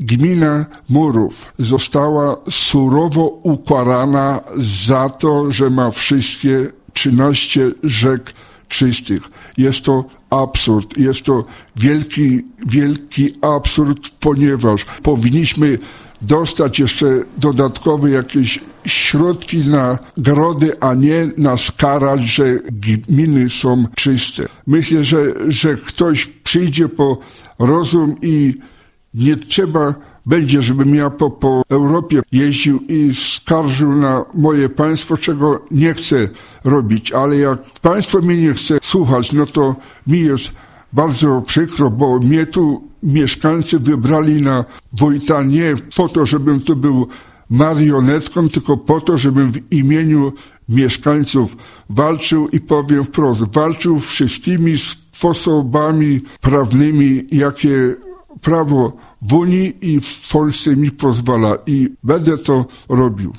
gmina Murów została surowo ukarana za to, że ma wszystkie 13 rzek czystych. Jest to absurd. Jest to wielki absurd, ponieważ powinniśmy dostać jeszcze dodatkowe jakieś środki na nagrody, a nie nas karać, że gminy są czyste. Myślę, że ktoś przyjdzie po rozum i nie trzeba będzie, żebym ja po Europie jeździł i skarżył na moje państwo, czego nie chcę robić. Ale jak państwo mnie nie chce słuchać, no to mi jest bardzo przykro, bo mnie tu mieszkańcy wybrali na wójta nie po to, żebym tu był marionetką, tylko po to, żebym w imieniu mieszkańców walczył i powiem wprost, walczył wszystkimi sposobami prawnymi, jakie prawo w Unii i w Polsce mi pozwala i będę to robił.